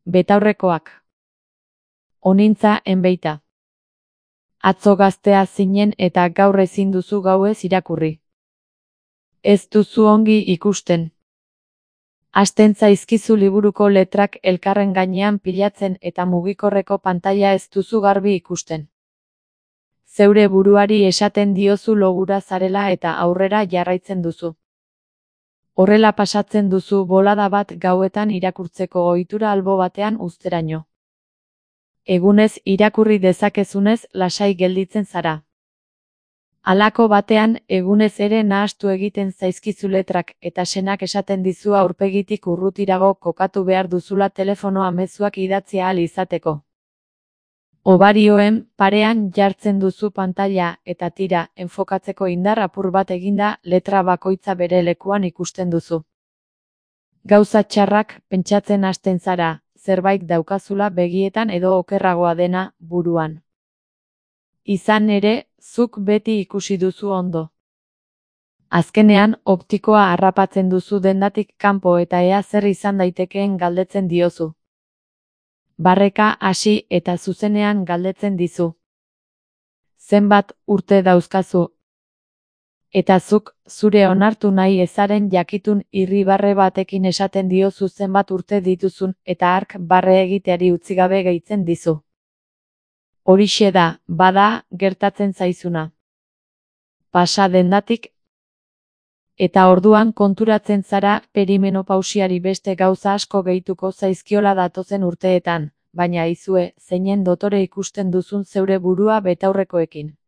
Betaurrekoak. Onintza enbeita. Atzo gaztea zinen eta gaur ezin duzu gauez irakurri. Ez duzu ongi ikusten. Hasten zaizkizu liburuko letrak elkarren gainean pilatzen eta mugikorreko pantaila ez duzu garbi ikusten. Zeure buruari esaten diozu logura zarela eta aurrera jarraitzen duzu. Horrela pasatzen duzu bolada bat gauetan irakurtzeko ohitura albo batean uzteraino. Egunez irakurri dezakezunez lasai gelditzen zara. Halako batean egunez ere nahastu egiten zaizkizu letrak eta senak esaten dizu aurpegitik urrutirago kokatu behar duzula telefonoa mezuak idatzi ahal izateko. Obarioen parean jartzen duzu pantaila eta tira enfokatzeko indar apur bat eginda letra bakoitza bere lekuan ikusten duzu. Gauza txarrak pentsatzen hasten zara, zerbait daukazula begietan edo okerragoa dena buruan. Izan ere, zuk beti ikusi duzu ondo. Azkenean, optikoa harrapatzen duzu dendatik kanpo eta ea zer izan daitekeen galdetzen diozu. Barreka hasi eta zuzenean galdetzen dizu. Zenbat urte dauzkazu? Eta zuk, zure onartu nahi ezaren jakitun irribarre batekin esaten diozu zenbat urte dituzun eta hark barre egiteari utzi gabe gehitzen dizu. Horixe da, bada, gertatzen zaizuna. Pasa dendatik. Eta orduan konturatzen zara perimenopausiari beste gauza asko gehituko zaizkiola datozen urteetan, baina aizue, zeinen dotore ikusten duzun zeure burua betaurrekoekin.